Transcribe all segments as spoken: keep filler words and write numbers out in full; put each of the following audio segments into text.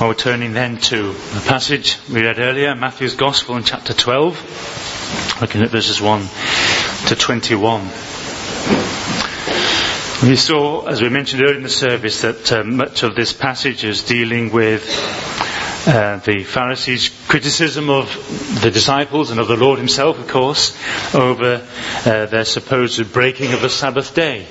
Well, we're turning then to the passage we read earlier, Matthew's Gospel in chapter twelve, looking at verses one to twenty-one. We saw, as we mentioned earlier in the service, that uh, much of this passage is dealing with uh, the Pharisees' criticism of the disciples and of the Lord himself, of course, over uh, their supposed breaking of the Sabbath day.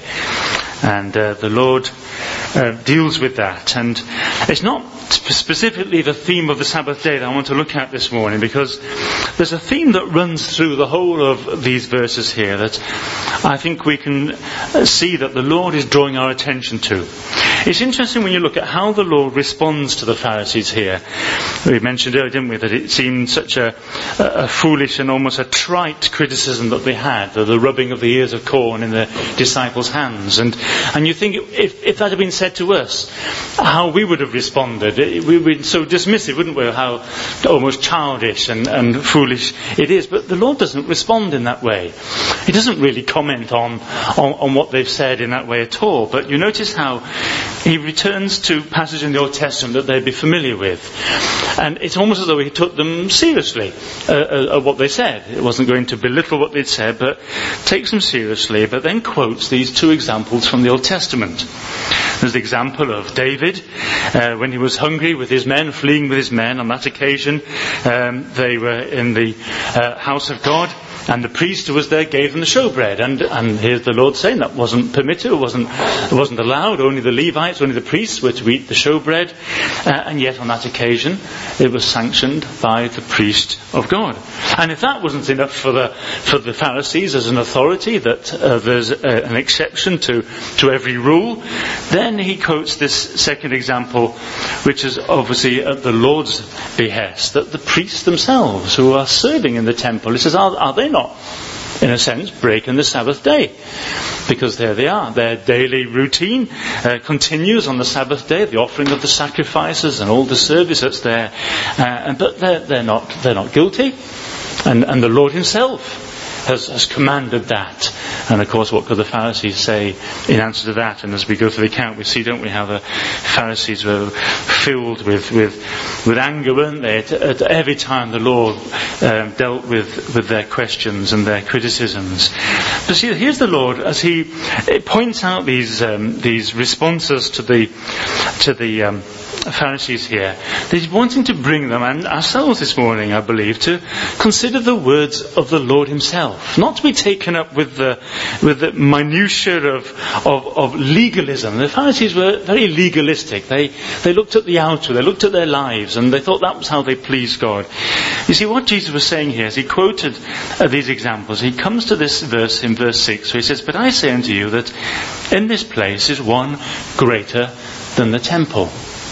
And uh, the Lord uh, deals with that. And it's not specifically the theme of the Sabbath day that I want to look at this morning, because there's a theme that runs through the whole of these verses here that I think we can see that the Lord is drawing our attention to. It's interesting when you look at how the Lord responds to the Pharisees here. We mentioned earlier, didn't we, that it seemed such a, a foolish and almost a trite criticism that they had, the, the rubbing of the ears of corn in the disciples' hands. And and you think if, if that had been said to us, how we would have responded. We would be so dismissive, wouldn't we, how almost childish and, and foolish it is. But the Lord doesn't respond in that way. He doesn't really comment on, on, on what they've said in that way at all. But you notice how he returns to passages in the Old Testament that they'd be familiar with. And it's almost as though he took them seriously, uh, uh, what they said. It wasn't going to belittle what they'd said, but takes them seriously, but then quotes these two examples from the Old Testament. There's the example of David, uh, when he was hungry with his men, fleeing with his men. On that occasion, um, they were in the uh, house of God, and the priest who was there gave them the showbread. And, and here's the Lord saying that wasn't permitted, it wasn't, it wasn't allowed. Only the Levites, only the priests were to eat the showbread. Uh, and yet on that occasion, it was sanctioned by the priest of God. And if that wasn't enough for the for the Pharisees as an authority, that uh, there's a, an exception to, to every rule, then he quotes this second example, which is obviously at the Lord's behest, that the priests themselves who are serving in the temple, he says, are, are they not, in a sense, breaking the Sabbath day? Because there they are. Their daily routine uh, continues on the Sabbath day, the offering of the sacrifices and all the service that's there. Uh, but they're, they're not they're not guilty. And, and the Lord himself has, has commanded that. And of course, what could the Pharisees say in answer to that? And as we go through the account, we see, don't we, how the Pharisees were filled with with, with anger, weren't they, at, at every time the Lord um, dealt with, with their questions and their criticisms. But see, here's the Lord as he points out these um, these responses to the to the um, Pharisees here. He's wanting to bring them, and ourselves this morning, I believe, to consider the words of the Lord himself, not to be taken up with the with the minutiae of, of of legalism. The Pharisees were very legalistic. They they looked at the outer, they looked at their lives, and they thought that was how they pleased God. You see, what Jesus was saying here, as he quoted uh, these examples, he comes to this verse in verse six, where he says, "But I say unto you that in this place is one greater than the temple."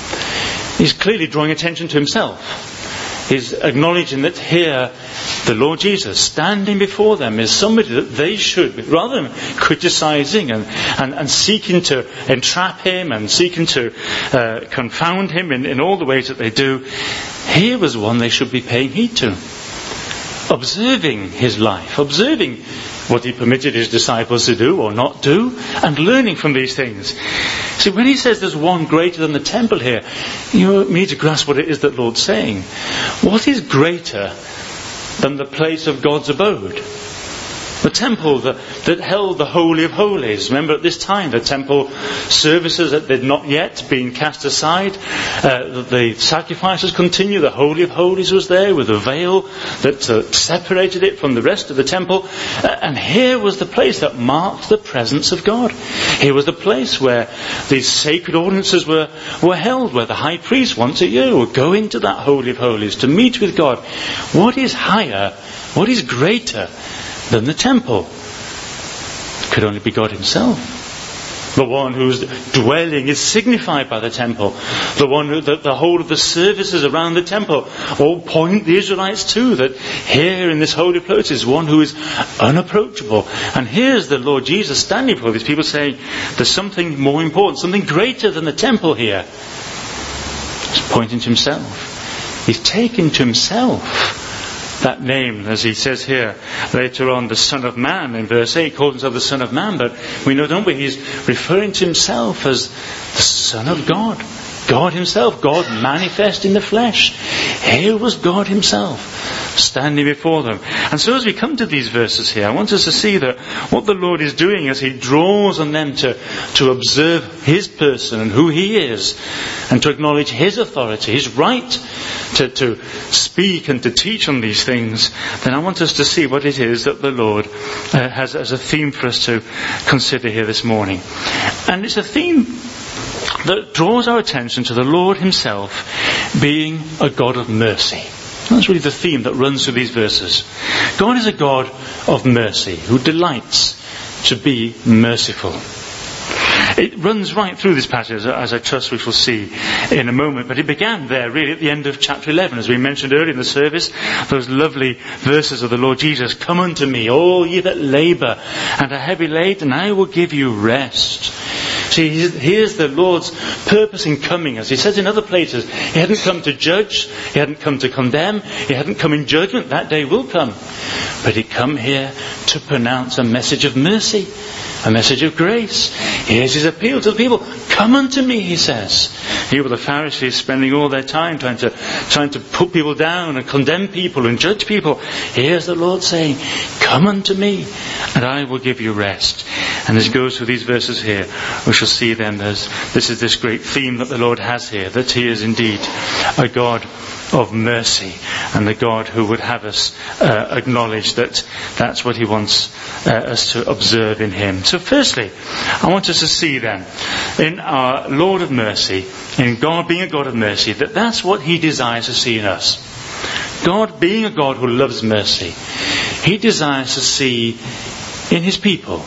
He's clearly drawing attention to himself. He's acknowledging that here the Lord Jesus standing before them is somebody that they should, rather than criticising and, and, and seeking to entrap him and seeking to uh, confound him in, in all the ways that they do, here was one they should be paying heed to. Observing his life, observing what he permitted his disciples to do or not do, and learning from these things. See, when he says there's one greater than the temple here, you need to grasp what it is that the Lord's saying. What is greater than the place of God's abode? The temple that, that held the Holy of Holies. Remember, at this time, the temple services that had not yet been cast aside. Uh, the sacrifices continue. The Holy of Holies was there with a veil that uh, separated it from the rest of the temple. Uh, and here was the place that marked the presence of God. Here was the place where these sacred ordinances were, were held, where the high priest once a year would go into that Holy of Holies to meet with God. What is higher, what is greater than the temple? It could only be God himself. The one whose dwelling is signified by the temple. The one who, the, the whole of the services around the temple all point the Israelites to, that here in this holy place is one who is unapproachable. And here's the Lord Jesus standing before these people saying, there's something more important, something greater than the temple here. He's pointing to himself. He's taking to himself that name, as he says here later on, the Son of Man. In verse eight, he calls himself the Son of Man, but we know, don't we, he's referring to himself as the Son of God. God himself, God manifest in the flesh. Here was God himself standing before them. And so as we come to these verses here, I want us to see that what the Lord is doing as he draws on them to, to observe his person and who he is, and to acknowledge his authority, his right to, to speak and to teach on these things, then I want us to see what it is that the Lord uh, has as a theme for us to consider here this morning. And it's a theme that draws our attention to the Lord himself being a God of mercy. That's really the theme that runs through these verses. God is a God of mercy who delights to be merciful. It runs right through this passage, as I trust we shall see in a moment. But it began there, really, at the end of chapter eleven. As we mentioned earlier in the service, those lovely verses of the Lord Jesus. Come unto me, all ye that labour and are heavy laden, and I will give you rest. See, here's the Lord's purpose in coming. As he says in other places, he hadn't come to judge, he hadn't come to condemn, he hadn't come in judgment. That day will come. But he come here to pronounce a message of mercy, a message of grace. Here's his appeal to the people. Come unto me, he says. Here were the Pharisees spending all their time trying to, trying to put people down and condemn people and judge people. Here's the Lord saying, come unto me and I will give you rest. And as he goes through these verses here, we shall see then there's, this is this great theme that the Lord has here, that he is indeed a God of mercy, and the God who would have us uh, acknowledge that that's what he wants uh, us to observe in him. So firstly, I want us to see then in our Lord of mercy, in God being a God of mercy, that that's what he desires to see in us. God being a God who loves mercy, he desires to see in his people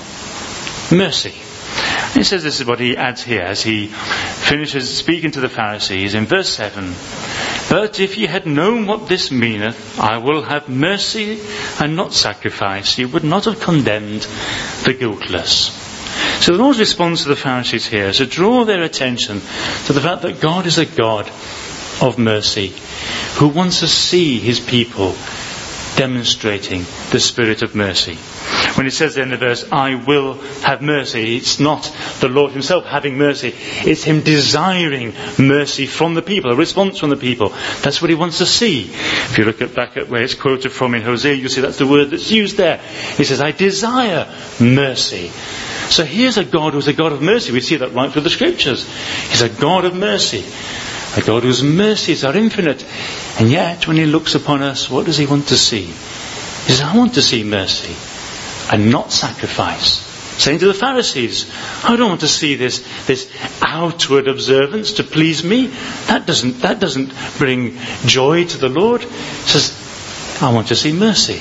mercy. He says this is what he adds here as he finishes speaking to the Pharisees in verse seven. But if ye had known what this meaneth, I will have mercy and not sacrifice, ye would not have condemned the guiltless. So the Lord's response to the Pharisees here is to draw their attention to the fact that God is a God of mercy who wants to see his people demonstrating the spirit of mercy. When it says there in the verse, I will have mercy, it's not the Lord himself having mercy, it's him desiring mercy from the people, a response from the people. That's what he wants to see. If you look at back at where it's quoted from in Hosea, you'll see that's the word that's used there. He says, I desire mercy. So here's a God who's a God of mercy. We see that right through the scriptures. He's a God of mercy. A God whose mercies are infinite. And yet, when he looks upon us, what does he want to see? He says, I want to see mercy and not sacrifice. Saying to the Pharisees, I don't want to see this, this outward observance to please me. That doesn't, that doesn't bring joy to the Lord. He says, I want to see mercy.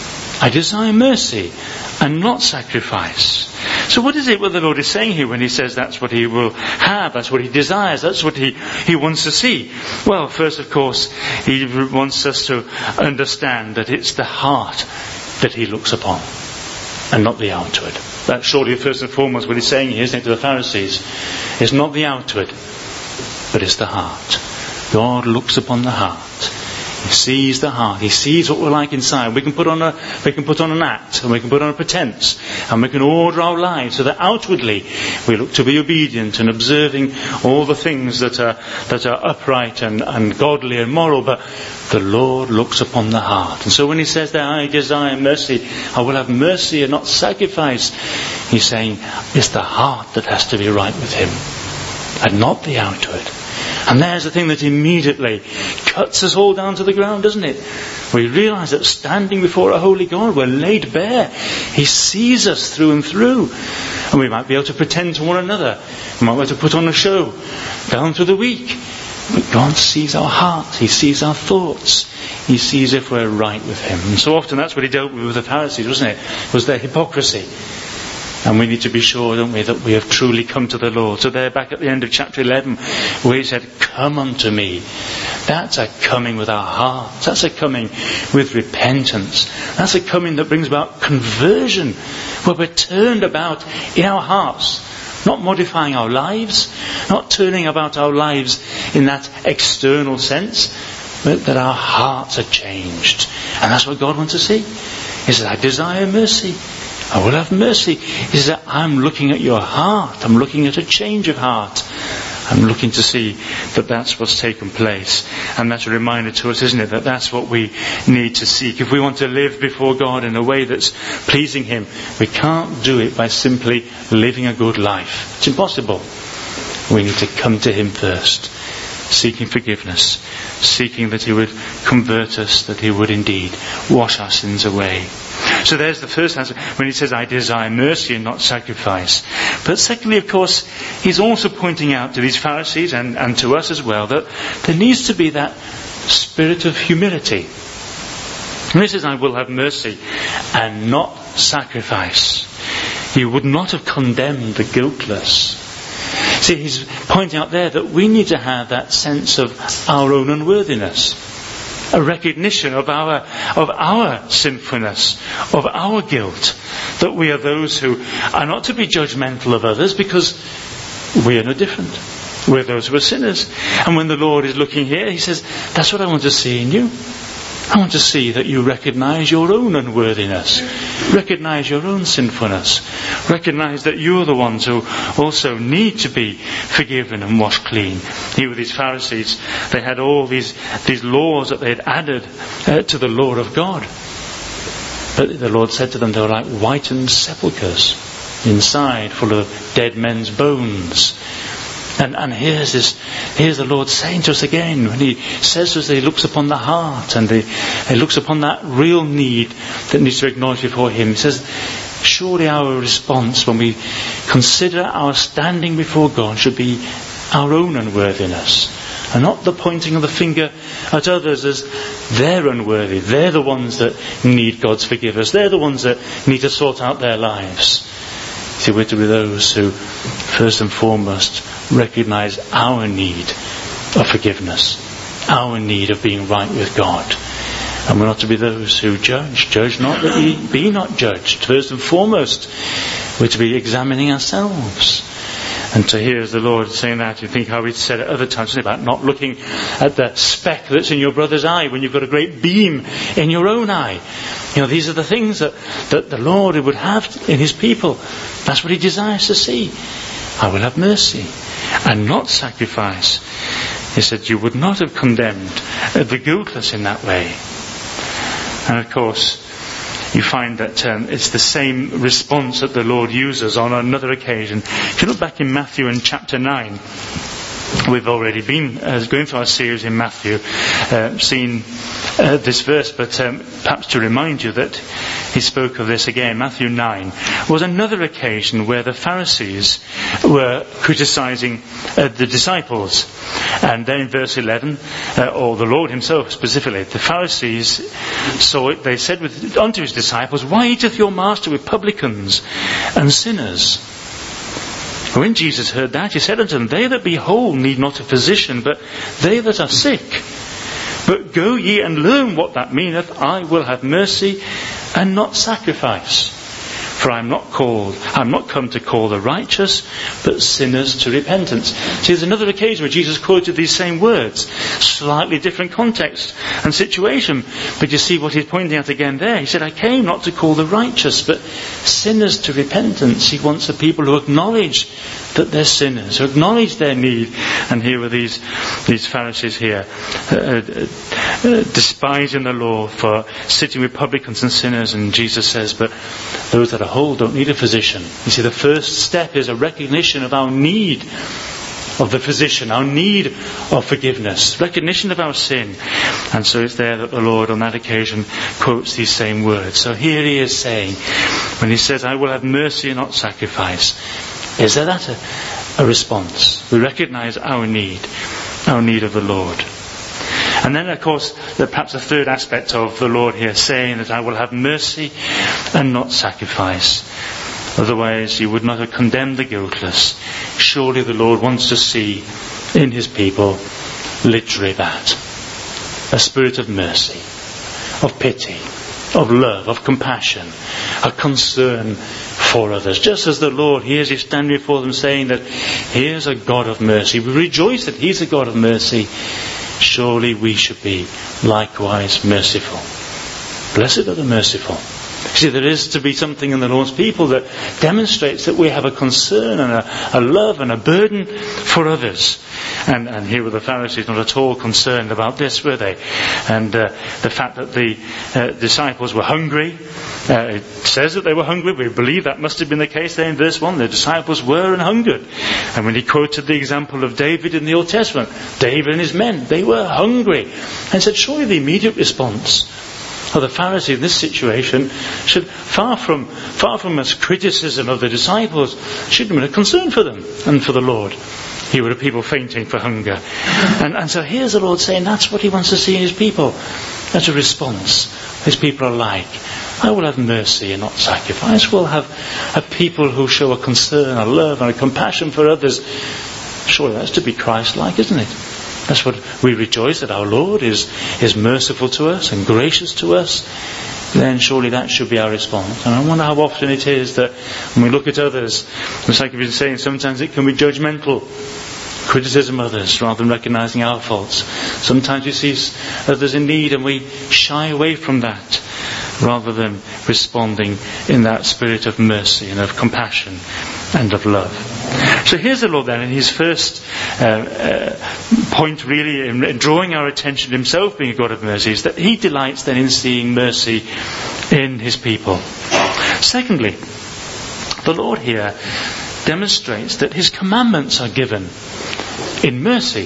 I desire mercy and not sacrifice. So what is it what the Lord is saying here when he says that's what he will have, that's what he desires, that's what he, he wants to see? Well, first of course, he wants us to understand that it's the heart that he looks upon and not the outward. That's surely first and foremost what he's saying here, isn't it, to the Pharisees? It's not the outward, but it's the heart. God looks upon the heart. He sees the heart. He sees what we're like inside. We can put on a, we can put on an act, and we can put on a pretense, and we can order our lives so that outwardly we look to be obedient and observing all the things that are that are upright and, and godly and moral. But the Lord looks upon the heart. And so when he says that I desire mercy, I will have mercy and not sacrifice, he's saying it's the heart that has to be right with him, and not the outward. And there's the thing that immediately cuts us all down to the ground, doesn't it? We realise that standing before a holy God, we're laid bare. He sees us through and through. And we might be able to pretend to one another. We might be able to put on a show down through the week. But God sees our hearts. He sees our thoughts. He sees if we're right with him. And so often that's what he dealt with with the Pharisees, wasn't it? It was their hypocrisy. And we need to be sure, don't we, that we have truly come to the Lord. So there, back at the end of chapter eleven, where he said, come unto me. That's a coming with our hearts. That's a coming with repentance. That's a coming that brings about conversion, where we're turned about in our hearts. Not modifying our lives, not turning about our lives in that external sense, but that our hearts are changed. And that's what God wants to see. He says, I desire mercy. I will have mercy. He says, I'm looking at your heart. I'm looking at a change of heart. I'm looking to see that that's what's taken place. And that's a reminder to us, isn't it, that that's what we need to seek. If we want to live before God in a way that's pleasing Him, we can't do it by simply living a good life. It's impossible. We need to come to Him first, seeking forgiveness, seeking that He would convert us, that He would indeed wash our sins away. So there's the first answer, when He says, I desire mercy and not sacrifice. But secondly, of course, He's also pointing out to these Pharisees and, and to us as well that there needs to be that spirit of humility. When He says, I will have mercy and not sacrifice, He would not have condemned the guiltless. See, He's pointing out there that we need to have that sense of our own unworthiness. A recognition of our of our sinfulness, of our guilt. That we are those who are not to be judgmental of others because we are no different. We're those who are sinners. And when the Lord is looking here, He says, that's what I want to see in you. I want to see that you recognise your own unworthiness. Recognise your own sinfulness. Recognise that you're the ones who also need to be forgiven and washed clean. Here with these Pharisees, they had all these, these laws that they had added uh, to the law of God. But the Lord said to them, they were like whitened sepulchres, inside full of dead men's bones. And, and here's this, here's the Lord saying to us again, when He says to us that He looks upon the heart and He, he looks upon that real need that needs to be acknowledged before Him. He says, surely our response when we consider our standing before God should be our own unworthiness. And not the pointing of the finger at others as they're unworthy. They're the ones that need God's forgiveness. They're the ones that need to sort out their lives. See, we're to be those who, first and foremost, recognise our need of forgiveness, our need of being right with God. And we're not to be those who judge. Judge not that ye be not judged. First and foremost, we're to be examining ourselves. And to hear the Lord saying that, you think how He'd said at other times about not looking at the speck that's in your brother's eye when you've got a great beam in your own eye. You know, these are the things that, that the Lord would have in His people. That's what He desires to see. I will have mercy and not sacrifice. He said you would not have condemned the guiltless in that way. And of course, you find that um, it's the same response that the Lord uses on another occasion. If you look back in Matthew in chapter nine, we've already been uh, going through our series in Matthew, uh, seen uh, this verse, but um, perhaps to remind you that He spoke of this again. Matthew nine was another occasion where the Pharisees were criticising uh, the disciples. And then in verse eleven, uh, or the Lord Himself specifically, the Pharisees saw it, they said with, unto His disciples, why eateth your master with publicans and sinners? When Jesus heard that, He said unto them, they that be whole need not a physician, but they that are sick. But go ye and learn what that meaneth, I will have mercy and not sacrifice. For I am not called, I am not come to call the righteous, but sinners to repentance. See, there's another occasion where Jesus quoted these same words. Slightly different context and situation. But you see what He's pointing out again there. He said, I came not to call the righteous, but sinners to repentance. He wants the people who acknowledge that they're sinners, who acknowledge their need. And here were these, these Pharisees here, uh, uh, uh, despising the law for sitting with publicans and sinners. And Jesus says, but those that are whole don't need a physician. You see, the first step is a recognition of our need of the physician, our need of forgiveness, recognition of our sin. And so it's there that the Lord on that occasion quotes these same words. So here He is saying, when He says, I will have mercy and not sacrifice, is there that a, a response? We recognise our need, our need of the Lord. And then, of course, the, perhaps a third aspect of the Lord here saying that I will have mercy and not sacrifice. Otherwise, He would not have condemned the guiltless. Surely the Lord wants to see in His people literally that. A spirit of mercy, of pity, of love, of compassion, a concern for others. Just as the Lord hears you stand before them saying that He is a God of mercy. We rejoice that He's a God of mercy. Surely we should be likewise merciful. Blessed are the merciful, See, there is to be something in the Lord's people that demonstrates that we have a concern and a, a love and a burden for others. And, and here were the Pharisees not at all concerned about this, were they? And uh, the fact that the uh, disciples were hungry, uh, it says that they were hungry. We believe that must have been the case there in verse one. The disciples were and hungered. And when he quoted the example of David in the Old Testament, David and his men, they were hungry. And said, surely the immediate response of the Pharisee in this situation should, far from far from as criticism of the disciples, should have been a concern for them and for the Lord. Here were the people fainting for hunger. And, and so here's the Lord saying that's what he wants to see in his people. That's a response. His people are like, I will have mercy and not sacrifice. We'll have a people who show a concern, a love and a compassion for others. Surely that's to be Christ-like, isn't it? That's what we rejoice, that our Lord is, is merciful to us and gracious to us. Then surely that should be our response. And I wonder how often it is that when we look at others, it's like you've been saying, sometimes it can be judgmental. Criticism of others rather than recognising our faults. Sometimes we see others in need and we shy away from that rather than responding in that spirit of mercy and of compassion and of love. So here's the Lord then in his first uh, uh, point really in, in drawing our attention to himself being a God of mercy is that he delights then in seeing mercy in his people. Secondly, the Lord here demonstrates that his commandments are given in mercy.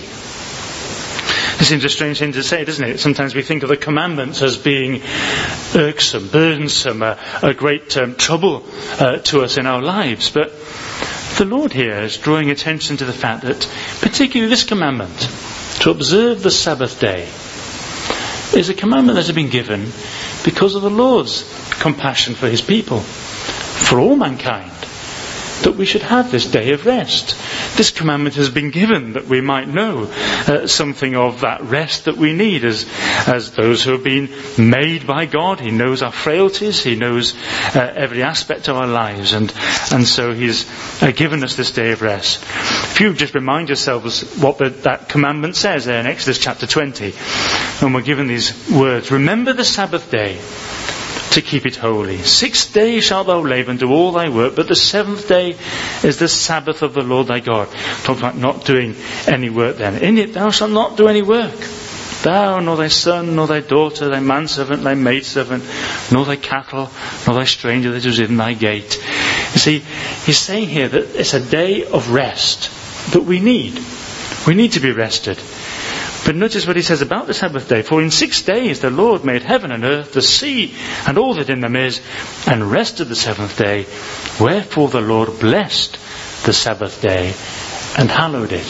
This seems a strange thing to say, doesn't it? Sometimes we think of the commandments as being irksome, burdensome, a, a great um, trouble uh, to us in our lives. But the Lord here is drawing attention to the fact that particularly this commandment, to observe the Sabbath day, is a commandment that has been given because of the Lord's compassion for his people, for all mankind, that we should have this day of rest. This commandment has been given that we might know uh, something of that rest that we need as as those who have been made by God. He knows our frailties. He knows uh, every aspect of our lives. And, and so he's uh, given us this day of rest. If you just remind yourselves what the, that commandment says there in Exodus chapter twenty, when we're given these words, remember the Sabbath day to keep it holy. Six days shalt thou labor and do all thy work, but the seventh day is the Sabbath of the Lord thy God. Talk about not doing any work then. In it thou shalt not do any work. Thou, nor thy son, nor thy daughter, thy manservant, thy maidservant, nor thy cattle, nor thy stranger that is in thy gate. You see, he's saying here that it's a day of rest that we need. We need to be rested. But notice what he says about the Sabbath day. For in six days the Lord made heaven and earth, the sea, and all that in them is, and rested the seventh day. Wherefore the Lord blessed the Sabbath day and hallowed it.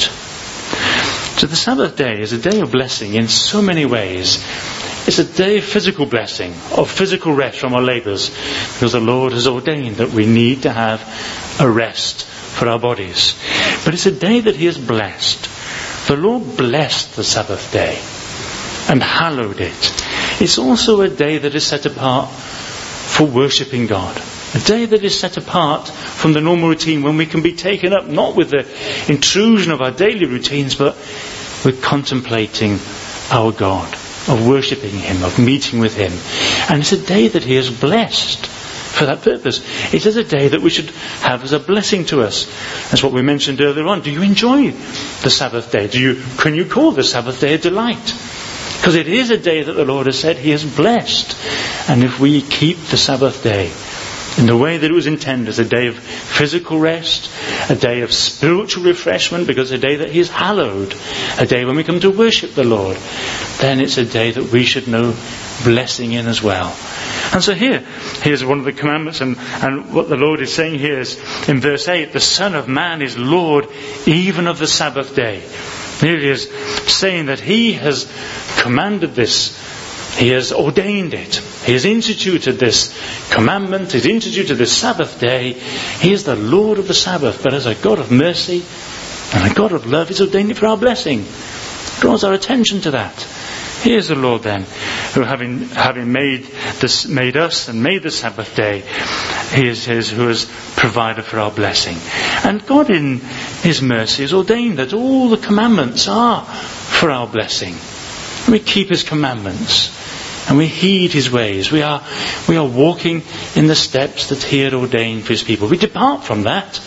So the Sabbath day is a day of blessing in so many ways. It's a day of physical blessing, of physical rest from our labours, because the Lord has ordained that we need to have a rest for our bodies. But it's a day that he has blessed. The Lord blessed the Sabbath day and hallowed it. It's also a day that is set apart for worshipping God. A day that is set apart from the normal routine when we can be taken up not with the intrusion of our daily routines but with contemplating our God, of worshipping him, of meeting with him. And it's a day that he has blessed for that purpose. It is a day that we should have as a blessing to us. That's what we mentioned earlier on. Do you enjoy the Sabbath day? Do you, can you call the Sabbath day a delight? Because it is a day that the Lord has said he has blessed. And if we keep the Sabbath day in the way that it was intended, as a day of physical rest, a day of spiritual refreshment, because a day that he has hallowed, a day when we come to worship the Lord, then it's a day that we should know blessing in as well. And so here, here's one of the commandments, and, and what the Lord is saying here is, in verse eight, the Son of Man is Lord even of the Sabbath day. Here he is saying that he has commanded this. He has ordained it. He has instituted this commandment. He's instituted this Sabbath day. He is the Lord of the Sabbath. But as a God of mercy and a God of love, he's ordained it for our blessing. Draws our attention to that. Here's the Lord then, who having having made this, made us and made the Sabbath day, he is his who has provided for our blessing. And God in his mercy has ordained that all the commandments are for our blessing. We keep his commandments. and we heed his ways, we are, we are walking in the steps that he had ordained for his people. We depart from that,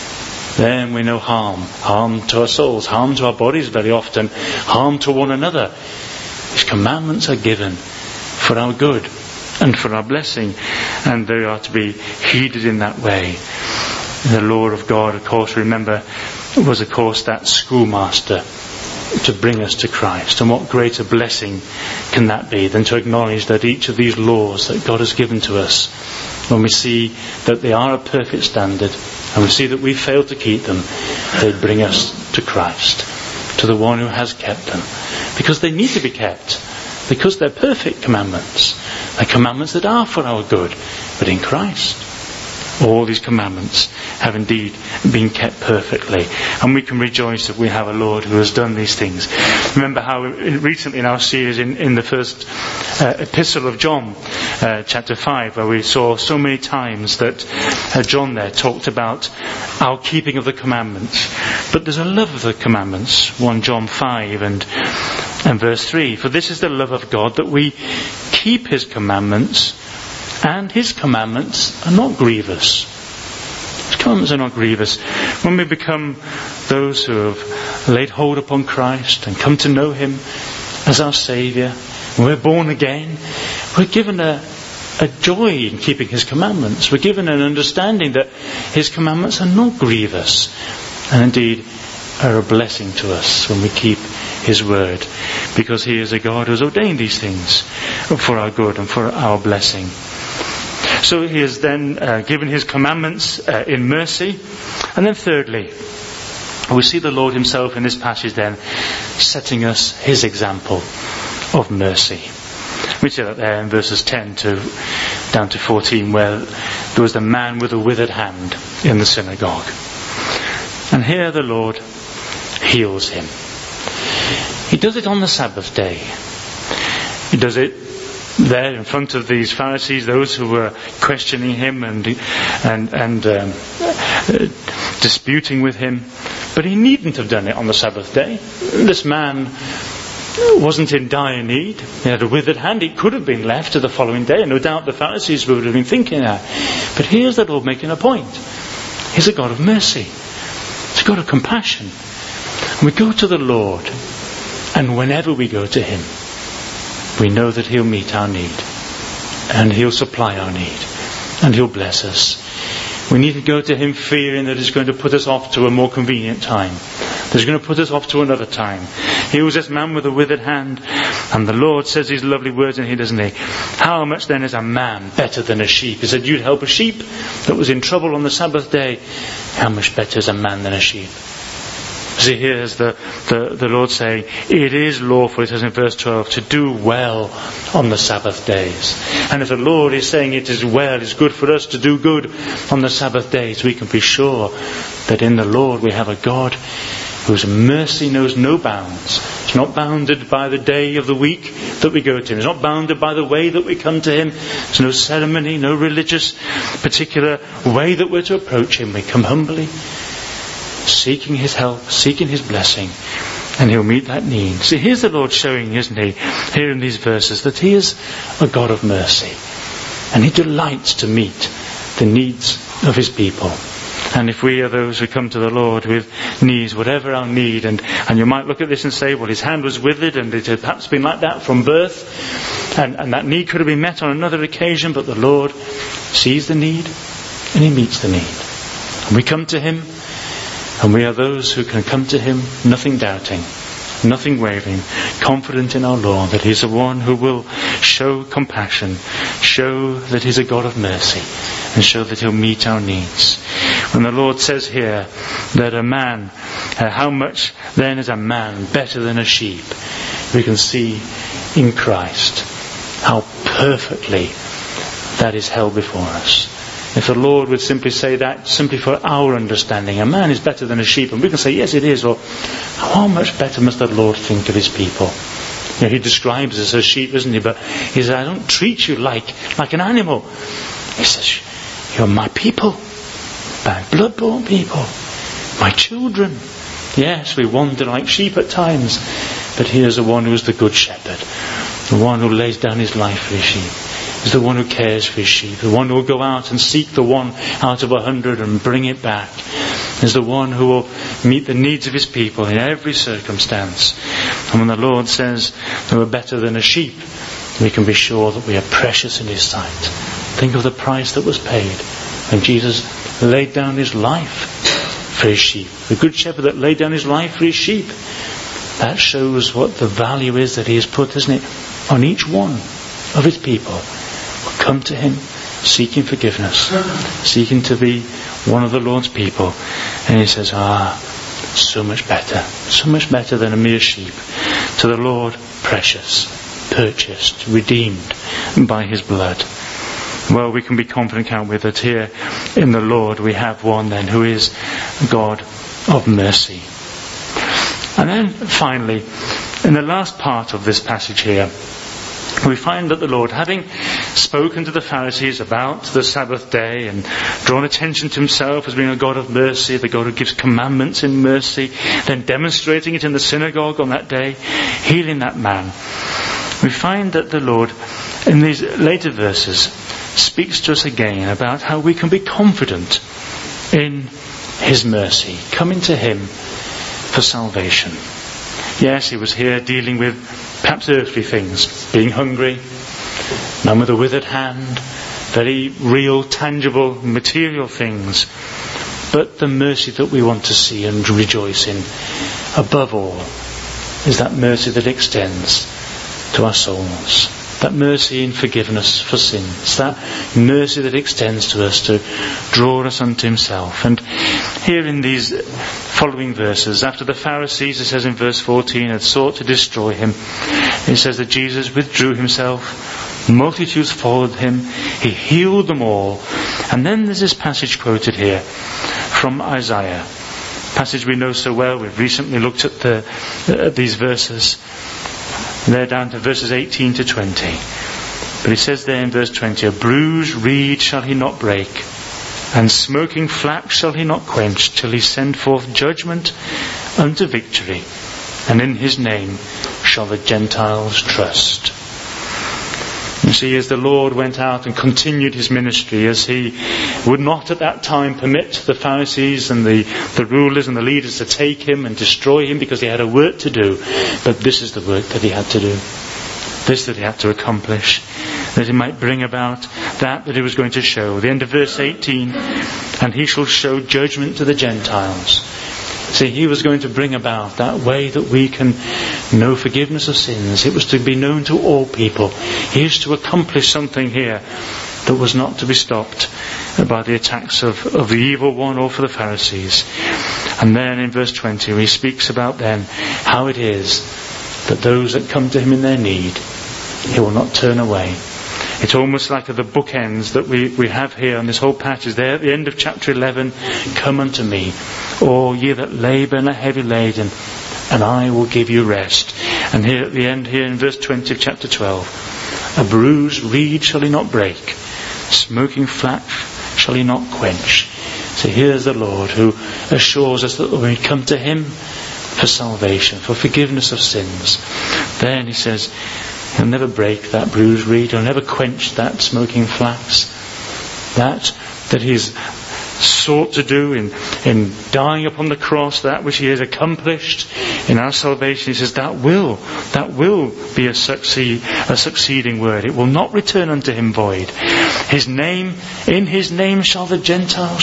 then we know harm. Harm to our souls, harm to our bodies very often, harm to one another. His commandments are given for our good and for our blessing, and they are to be heeded in that way. The law of God, of course, remember, was of course that schoolmaster to bring us to Christ. And what greater blessing can that be than to acknowledge that each of these laws that God has given to us, when we see that they are a perfect standard and we see that we fail to keep them, they bring us to Christ, to the one who has kept them, because they need to be kept, because they're perfect commandments. They're commandments that are for our good, but in Christ all these commandments have indeed been kept perfectly. And we can rejoice that we have a Lord who has done these things. Remember how recently in our series in, in the first uh, epistle of John, uh, chapter five, where we saw so many times that uh, John there talked about our keeping of the commandments. But there's a love of the commandments. First John five and, and verse three. For this is the love of God, that we keep his commandments, and his commandments are not grievous. His commandments are not grievous. When we become those who have laid hold upon Christ and come to know him as our Saviour, when we're born again, we're given a, a joy in keeping his commandments. We're given an understanding that his commandments are not grievous, and indeed are a blessing to us when we keep his word, because he is a God who has ordained these things for our good and for our blessing. So he has then uh, given his commandments uh, in mercy. And then thirdly, we see the Lord himself in this passage then setting us his example of mercy. We see that there in verses ten to down to fourteen, where there was the man with a withered hand in the synagogue. And here the Lord heals him. He does it on the Sabbath day. He does it there in front of these Pharisees, those who were questioning him and and and um, uh, disputing with him. But he needn't have done it on the Sabbath day. This man wasn't in dire need. He had a withered hand. It could have been left to the following day, and no doubt the Pharisees would have been thinking that. But here's the Lord making a point. He's a God of mercy. He's a God of compassion. And we go to the Lord, and whenever we go to him, we know that he'll meet our need, and he'll supply our need, and he'll bless us. We need to go to him fearing that he's going to put us off to a more convenient time. He's going to put us off to another time. He was this man with a withered hand, and the Lord says these lovely words in here, doesn't he? How much then is a man better than a sheep? He said, you'd help a sheep that was in trouble on the Sabbath day. How much better is a man than a sheep? See, here's the, the, the Lord saying, it is lawful, it says in verse twelve, to do well on the Sabbath days. And if the Lord is saying it is well, it's good for us to do good on the Sabbath days, we can be sure that in the Lord we have a God whose mercy knows no bounds. It's not bounded by the day of the week that we go to him. It's not bounded by the way that we come to him. There's no ceremony, no religious particular way that we're to approach him. We come humbly, seeking his help, seeking his blessing, and he'll meet that need. See, here's the Lord showing, isn't he, here in these verses, that he is a God of mercy, and he delights to meet the needs of his people. And if we are those who come to the Lord with needs, whatever our need, and, and you might look at this and say, well, his hand was withered, and it had perhaps been like that from birth, and, and that need could have been met on another occasion, but the Lord sees the need, and he meets the need. And we come to him, and we are those who can come to him, nothing doubting, nothing wavering, confident in our Lord that he's the one who will show compassion, show that he's a God of mercy, and show that he'll meet our needs. When the Lord says here that a man, uh, how much then is a man better than a sheep, we can see in Christ how perfectly that is held before us. If the Lord would simply say that, simply for our understanding, a man is better than a sheep, and we can say, yes, it is, or how much better must the Lord think of his people? You know, he describes us as sheep, doesn't he? But he says, I don't treat you like, like an animal. He says, you're my people, my blood-born people, my children. Yes, we wander like sheep at times, but he is the one who is the good shepherd, The one who lays down his life for his sheep is the one who cares for his sheep. The one who will go out and seek the one out of a hundred and bring it back. Is the one who will meet the needs of his people in every circumstance. And when the Lord says that we're better than a sheep, we can be sure that we are precious in his sight. Think of the price that was paid when Jesus laid down his life for his sheep. The good shepherd that laid down his life for his sheep. That shows what the value is that he has put, isn't it, on each one of his people who come to him seeking forgiveness, seeking to be one of the Lord's people. And he says, ah, so much better, so much better than a mere sheep. To the Lord, precious, purchased, redeemed by his blood. Well, we can be confident, can't we, that here in the Lord we have one then who is God of mercy. And then finally, in the last part of this passage here, we find that the Lord, having spoken to the Pharisees about the Sabbath day and drawn attention to himself as being a God of mercy, the God who gives commandments in mercy, then demonstrating it in the synagogue on that day, healing that man, we find that the Lord, in these later verses, speaks to us again about how we can be confident in his mercy, coming to him for salvation. Yes, he was here dealing with perhaps earthly things, being hungry, man with a withered hand, very real, tangible, material things. But the mercy that we want to see and rejoice in, above all, is that mercy that extends to our souls. That mercy in forgiveness for sins. That mercy that extends to us to draw us unto himself. And here in these following verses, after the Pharisees, it says in verse fourteen, had sought to destroy him, it says that Jesus withdrew himself, multitudes followed him, he healed them all. And then there's this passage quoted here from Isaiah, passage we know so well. We've recently looked at the at these verses. They're down to verses eighteen to twenty. But it says there in verse twenty, a bruised reed shall he not break, and smoking flax shall he not quench, till he send forth judgment unto victory, and in his name shall the Gentiles trust. You see, as the Lord went out and continued his ministry, as he would not at that time permit the Pharisees and the, the rulers and the leaders to take him and destroy him because he had a work to do. But this is the work that he had to do. This that he had to accomplish. That he might bring about that that he was going to show. The end of verse eighteen, and he shall show judgment to the Gentiles. See, he was going to bring about that way that we can know forgiveness of sins. It was to be known to all people. He is to accomplish something here that was not to be stopped by the attacks of, of the evil one or for the Pharisees. And then in verse twenty, he speaks about then how it is that those that come to him in their need, he will not turn away. It's almost like the bookends that we, we have here on this whole passage. There at the end of chapter eleven, come unto me, all ye that labour and are heavy laden, and I will give you rest. And here at the end, here in verse twenty of chapter twelve, a bruised reed shall he not break, smoking flax shall he not quench. So here's the Lord who assures us that when we come to him for salvation, for forgiveness of sins, then he says, he'll never break that bruised reed. He'll never quench that smoking flax. That that he's sought to do in, in dying upon the cross, that which he has accomplished in our salvation. He says that will, that will be a succeed, a succeeding word. It will not return unto him void. His name, in his name shall the Gentiles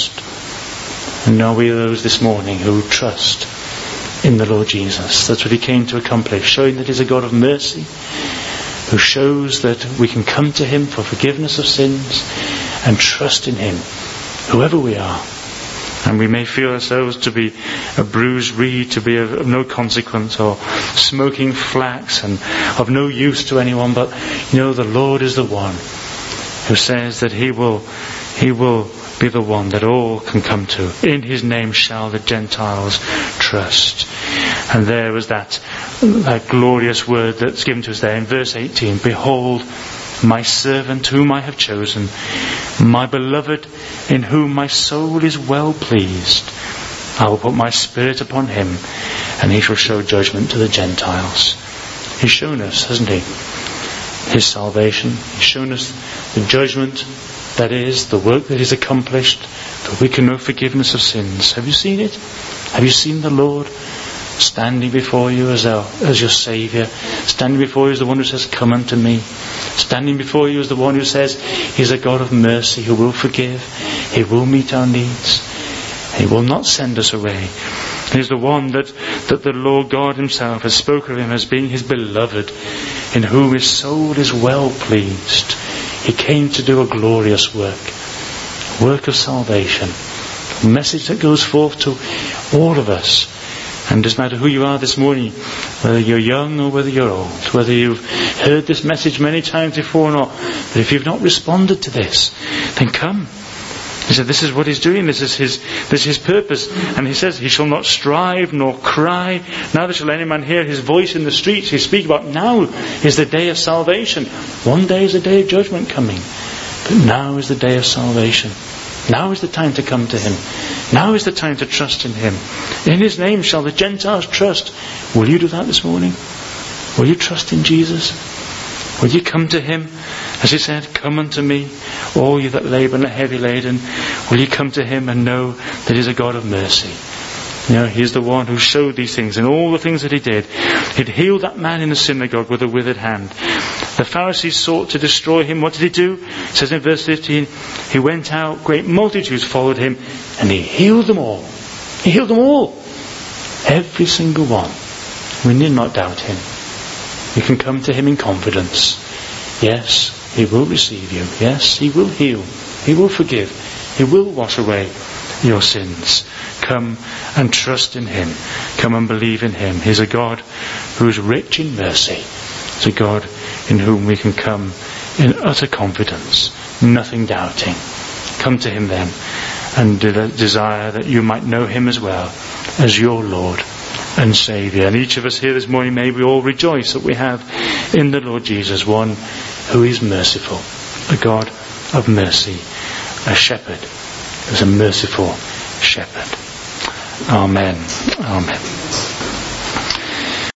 trust. And are we those this morning who trust in the Lord Jesus? That's what he came to accomplish, showing that he's a God of mercy, who shows that we can come to him for forgiveness of sins and trust in him, whoever we are. And we may feel ourselves to be a bruised reed, to be of, of no consequence, or smoking flax and of no use to anyone, but you know, the Lord is the one who says that he will he will be the one that all can come to. In his name shall the Gentiles trust. And there was that, that glorious word that's given to us there in verse eighteen. Behold, my servant whom I have chosen, my beloved in whom my soul is well pleased. I will put my spirit upon him, and he shall show judgment to the Gentiles. He's shown us, hasn't he, his salvation. He's shown us the judgment that is, the work that is accomplished, that we can know forgiveness of sins. Have you seen it? Have you seen the Lord standing before you as, our, as your Saviour? Standing before you as the one who says, come unto me. Standing before you as the one who says, He's a God of mercy who will forgive. He will meet our needs. He will not send us away. He's the one that, that the Lord God himself has spoken of him as being his beloved, in whom his soul is well pleased. He came to do a glorious work, work of salvation, a message that goes forth to all of us. And it doesn't matter who you are this morning, whether you're young or whether you're old, whether you've heard this message many times before or not, but if you've not responded to this, then come. He said, this is what he's doing, this is his this is his purpose. And he says, he shall not strive nor cry, neither shall any man hear his voice in the streets. He speaks about now is the day of salvation. One day is the day of judgment coming, but now is the day of salvation. Now is the time to come to him. Now is the time to trust in him. In his name shall the Gentiles trust. Will you do that this morning? Will you trust in Jesus? Will you come to him? As he said, come unto me, all you that labour and are heavy laden. Will you come to him and know that he's a God of mercy? You know, he's the one who showed these things and all the things that he did. He'd healed that man in the synagogue with a withered hand. The Pharisees sought to destroy him. What did he do? It says in verse fifteen, he went out, great multitudes followed him, and he healed them all. He healed them all. Every single one. We need not doubt him. We can come to him in confidence. Yes, he will receive you. Yes, he will heal. He will forgive. He will wash away your sins. Come and trust in him. Come and believe in him. He's a God who is rich in mercy. He's a God in whom we can come in utter confidence, nothing doubting. Come to him then and de- desire that you might know him as well as your Lord and Saviour. And each of us here this morning, may we all rejoice that we have in the Lord Jesus one who is merciful, a God of mercy, a shepherd who's a merciful shepherd. Amen. Amen.